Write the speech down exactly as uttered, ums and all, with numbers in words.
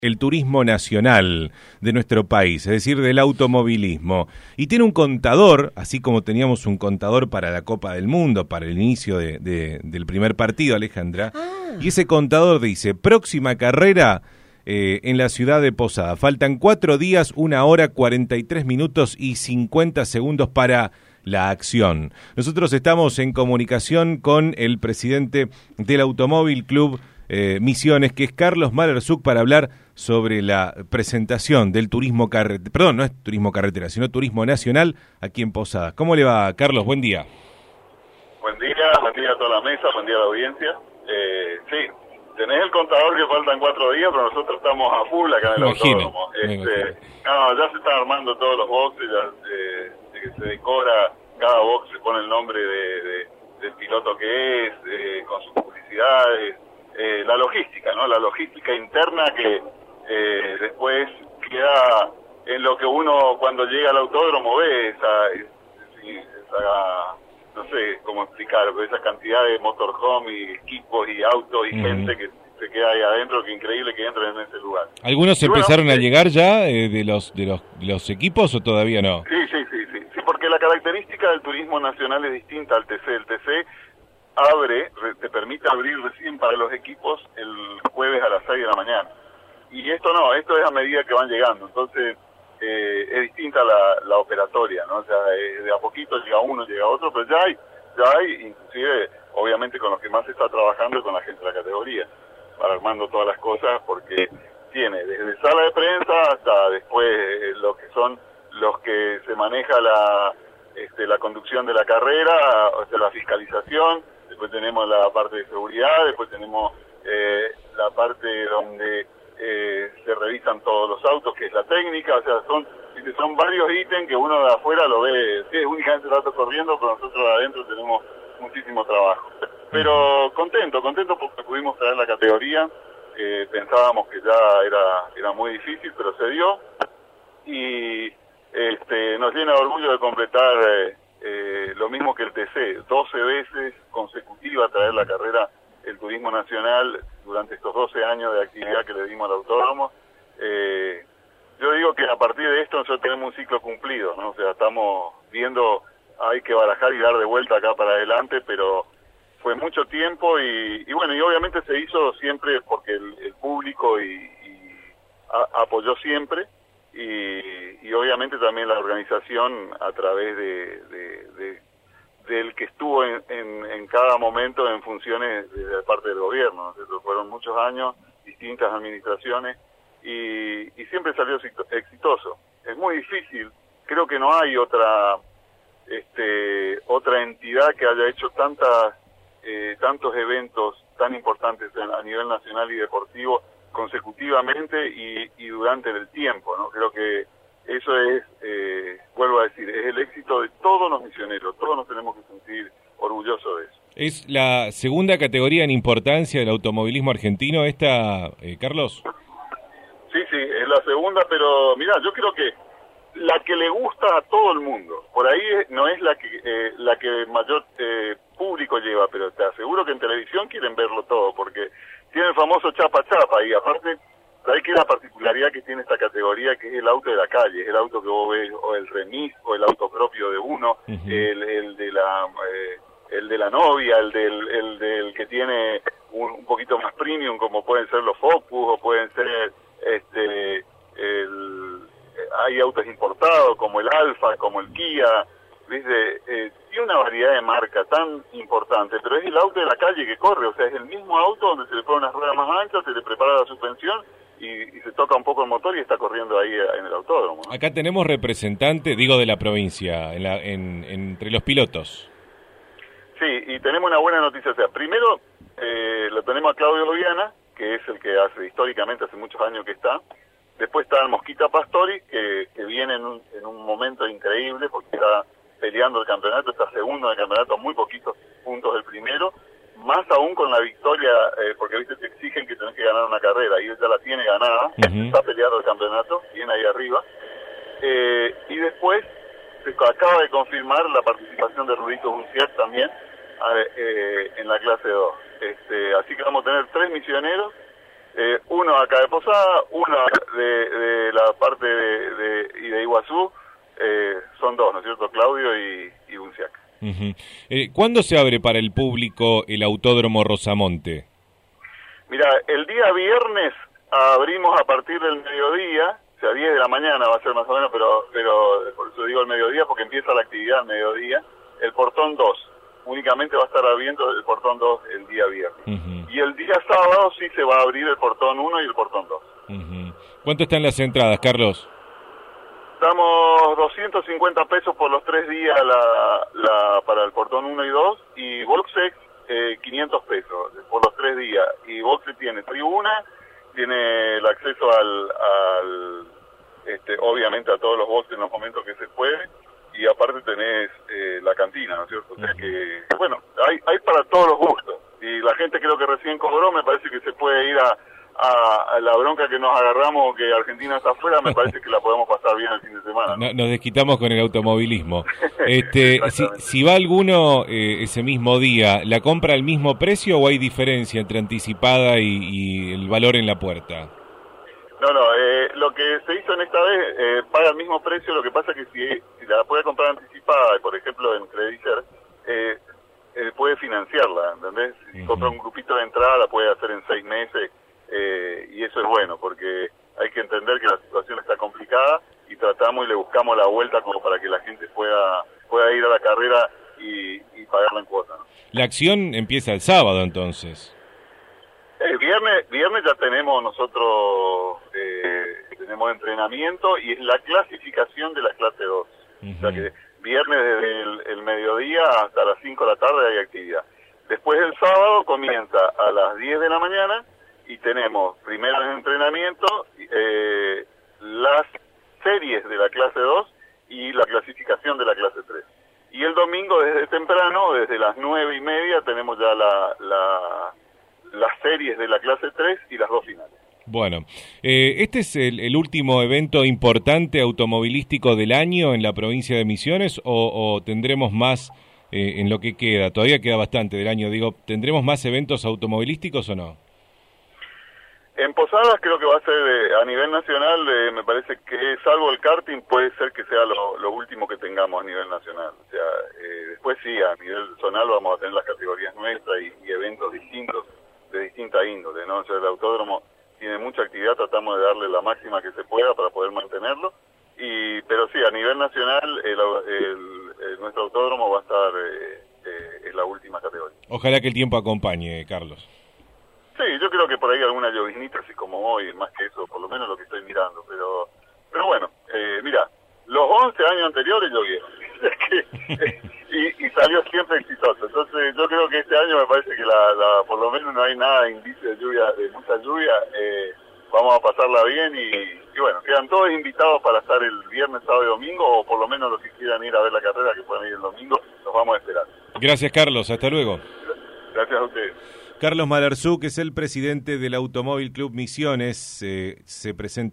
el turismo nacional de nuestro país, es decir, del automovilismo. Y tiene un contador, así como teníamos un contador para la Copa del Mundo, para el inicio de, de, del primer partido, Alejandra. Ah. Y ese contador dice, próxima carrera eh, en la ciudad de Posada. Faltan cuatro días, una hora, cuarenta y tres minutos y cincuenta segundos para la acción. Nosotros estamos en comunicación con el presidente del Automóvil Club Eh, Misiones, que es Carlos Malersuc, para hablar sobre la presentación del turismo carretera, perdón, no es turismo carretera, sino turismo nacional aquí en Posadas. ¿Cómo le va, Carlos? Buen día. Buen día, buen día a toda la mesa, buen día a la audiencia. Eh, sí, tenés el contador que faltan cuatro días, pero nosotros estamos a full acá en el autódromo. Este, no, ya se están armando todos los boxes, ya eh, de que se decora, cada box se pone el nombre de, de, del piloto que es, eh, con sus publicidades. Eh, la logística, ¿no? La logística interna que eh, después queda en lo que uno cuando llega al autódromo ve esa, esa no sé cómo explicar, pero esa cantidad de motorhome y equipos y autos y uh-huh. gente que se queda ahí adentro, que increíble que entren en ese lugar. ¿Algunos y empezaron bueno, a llegar ya eh, de los de los, de los equipos o todavía no? Sí, sí, sí, sí, sí, porque la característica del turismo nacional es distinta al T C. El T C abre, te permite abrir recién para los equipos el jueves a las seis de la mañana. Y esto no, esto es a medida que van llegando. Entonces, eh, es distinta la, la operatoria, ¿no? O sea, eh, de a poquito llega uno, llega otro, pero ya hay, ya hay, inclusive, obviamente con los que más se está trabajando y con la gente de la categoría, para armando todas las cosas, porque tiene desde sala de prensa hasta después eh, lo que son los que se maneja la, este, la conducción de la carrera, o sea, la fiscalización. Después tenemos la parte de seguridad, después tenemos eh, la parte donde eh, se revisan todos los autos, que es la técnica, o sea, son son varios ítems que uno de afuera lo ve, sí, es únicamente el auto corriendo, pero nosotros adentro tenemos muchísimo trabajo. Pero contento, contento porque pudimos traer la categoría, eh, pensábamos que ya era, era muy difícil, pero se dio, y este, nos llena de orgullo de completar... Eh, Eh, lo mismo que el T C, doce veces consecutiva traer la carrera el turismo nacional durante estos doce años de actividad que le dimos al autódromo. Eh, yo digo que a partir de esto nosotros tenemos un ciclo cumplido, ¿no? O sea, estamos viendo, hay que barajar y dar de vuelta acá para adelante, pero fue mucho tiempo y, y bueno, y obviamente se hizo siempre porque el, el público y, y a, apoyó siempre. Y, y obviamente también la organización a través de, de, de del que estuvo en, en, en cada momento en funciones de parte del gobierno, ¿no? Fueron muchos años, distintas administraciones y, y siempre salió exitoso. Es muy difícil, creo que no hay otra este otra entidad que haya hecho tantas eh, tantos eventos tan importantes a nivel nacional y deportivo consecutivamente y, y durante el tiempo, ¿no? Creo que eso es, eh, vuelvo a decir, es el éxito de todos los misioneros, todos nos tenemos que sentir orgullosos de eso. ¿Es la segunda categoría en importancia del automovilismo argentino esta, eh, Carlos? Sí, sí, es la segunda, pero mirá, yo creo que la que le gusta a todo el mundo, por ahí no es la que eh, la que mayor eh, público lleva, pero te aseguro que en televisión quieren verlo todo, porque tiene el famoso chapa chapa, y aparte, ¿sabes qué es la particularidad que tiene esta categoría? Que es el auto de la calle, es el auto que vos ves, o el remis, o el auto propio de uno, uh-huh. el, el de la eh, el de la novia, el del, el del que tiene un, un poquito más premium, como pueden ser los Focus, o pueden ser, este, el, hay autos importados, como el Alfa, como el Kia, ¿viste? Eh, tiene una variedad de marca tan importante, pero es el auto de la calle que corre, o sea, es el mismo auto donde se le pone unas ruedas más anchas, se le prepara la suspensión y, y se toca un poco el motor y está corriendo ahí en el autódromo, ¿no? Acá tenemos representante, digo, de la provincia, en la, en, entre los pilotos. Sí, y tenemos una buena noticia, o sea, primero eh, lo tenemos a Claudio Loviana, que es el que hace históricamente, hace muchos años que está. Después está el Mosquita Pastori, que, que viene en un, en un momento increíble porque está peleando el campeonato, está segundo en el campeonato, muy poquitos puntos del primero, más aún con la victoria, eh, porque viste te exigen que tenés que ganar una carrera, y él ya la tiene ganada, uh-huh. está peleando el campeonato, viene ahí arriba, eh, y después se acaba de confirmar la participación de Rudito Bunciat también eh, en la clase dos, este, así que vamos a tener tres misioneros Eh, uno acá de Posada, uno de, de la parte de, de, y de Iguazú, eh, son dos, ¿no es cierto? Claudio y, y Bunciac. Uh-huh. Eh, ¿Cuándo se abre para el público el Autódromo Rosamonte? Mira, el día viernes abrimos a partir del mediodía, o sea, diez de la mañana va a ser más o menos, pero, pero por eso digo el mediodía, porque empieza la actividad al mediodía, el portón dos. Únicamente va a estar abierto el portón dos el día viernes. Uh-huh. Y el día sábado sí se va a abrir el portón uno y el portón dos. Uh-huh. ¿Cuánto están las entradas, Carlos? Estamos doscientos cincuenta pesos por los tres días la, la, para el portón uno y dos, y Boxex eh, quinientos pesos por los tres días. Y Boxex tiene tribuna, tiene el acceso al, al este, obviamente a todos los boxes en los momentos que se puede, y aparte tenés eh, la cantina, ¿no es cierto? O sea que, bueno, hay, hay para todos los gustos. Y la gente creo que recién cobró, me parece que se puede ir a, a, a la bronca que nos agarramos, que Argentina está afuera, me parece que la podemos pasar bien el fin de semana, ¿no? No, nos desquitamos con el automovilismo. este, si, si va alguno eh, ese mismo día, ¿la compra al mismo precio o hay diferencia entre anticipada y, y el valor en la puerta? No, no, eh, lo que se hizo en esta vez, eh, paga el mismo precio, lo que pasa es que si, si la puede comprar anticipada, por ejemplo en Credicer, eh, eh, puede financiarla, ¿entendés? Si uh-huh. compra un grupito de entrada, la puede hacer en seis meses, eh, y eso es bueno, porque hay que entender que la situación está complicada, y tratamos y le buscamos la vuelta como para que la gente pueda pueda ir a la carrera y, y pagarla en cuota, ¿no? La acción empieza el sábado, entonces. El viernes, viernes ya tenemos nosotros, eh, tenemos entrenamiento y es la clasificación de la clase dos. Uh-huh. O sea que viernes desde el, el mediodía hasta las cinco de la tarde hay actividad. Después el sábado comienza a las diez de la mañana y tenemos primero el entrenamiento, eh, las series de la clase dos y la clasificación de la clase tres. Y el domingo desde temprano, desde las nueve y media, tenemos ya la... la las series de la clase tres y las dos finales. Bueno, eh, ¿este es el, el último evento importante automovilístico del año en la provincia de Misiones o, o tendremos más eh, en lo que queda? Todavía queda bastante del año, digo, ¿tendremos más eventos automovilísticos o no? En Posadas creo que va a ser eh, a nivel nacional, eh, me parece que salvo el karting puede ser que sea lo, lo último que tengamos a nivel nacional. O sea, eh, después sí, a nivel zonal vamos a tener las categorías nuestras y, y eventos distintos, de distinta índole, ¿no? O sea, el autódromo tiene mucha actividad, tratamos de darle la máxima que se pueda para poder mantenerlo, y pero sí, a nivel nacional el, el, el, nuestro autódromo va a estar eh, eh, en la última categoría. Ojalá que el tiempo acompañe, Carlos. Sí, yo creo que por ahí alguna lloviznita, así como hoy, más que eso, por lo menos lo que estoy mirando, pero pero bueno, eh, mira, los once años anteriores llovieron, y, y salió siempre exitoso. Entonces yo creo que este año me parece que la, la por lo menos no hay nada de indicio de lluvia, de mucha lluvia, eh, vamos a pasarla bien y, y bueno, quedan todos invitados para estar el viernes, sábado y domingo, o por lo menos los que quieran ir a ver la carrera que puedan ir el domingo, los vamos a esperar. Gracias, Carlos, hasta luego. Gracias a ustedes. Carlos Malarzú, que es el presidente del Automóvil Club Misiones, eh, se presenta